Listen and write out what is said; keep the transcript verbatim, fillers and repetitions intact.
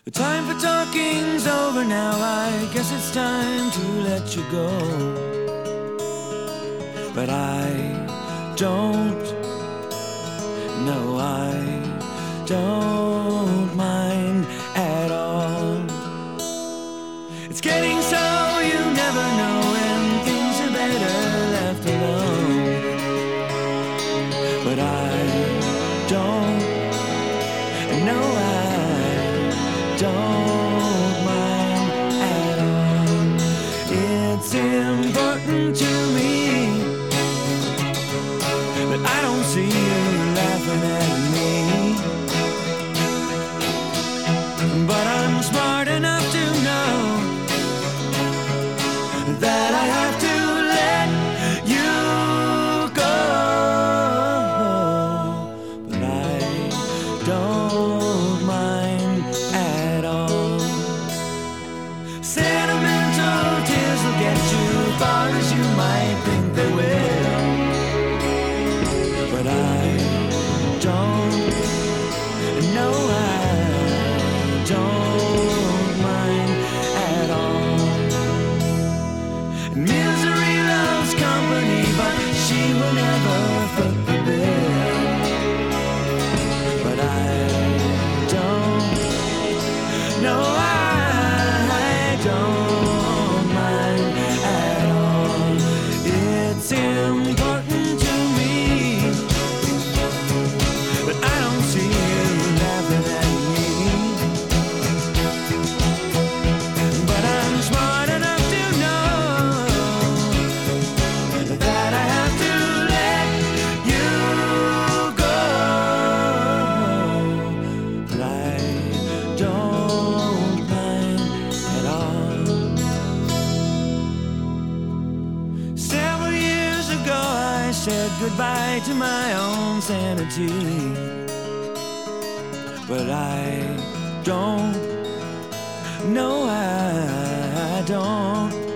The time for talking's over now. I guess it's time to let you go. But I don't, no, I don't mind at all. It's getting so you never know when things are better left alone. But I don't, no, I don't mind at all. It's important to me that I don't see you laughing at me. But I'm smart enough to know that I have to let you go. But I don't mind at all. Sentimental tears will get you as far as you might think they will. But I don't, no, I don't mind at all. Misery loves company, but she will never foot the bill. But I don't, no, I don't mind at all. It's important to me that I don't see you laughing at me. But I'm smart enough to know that I have to let you go. But I don't mind at all. Several years ago I said goodbye to my own sanity. But I don't, no, I don't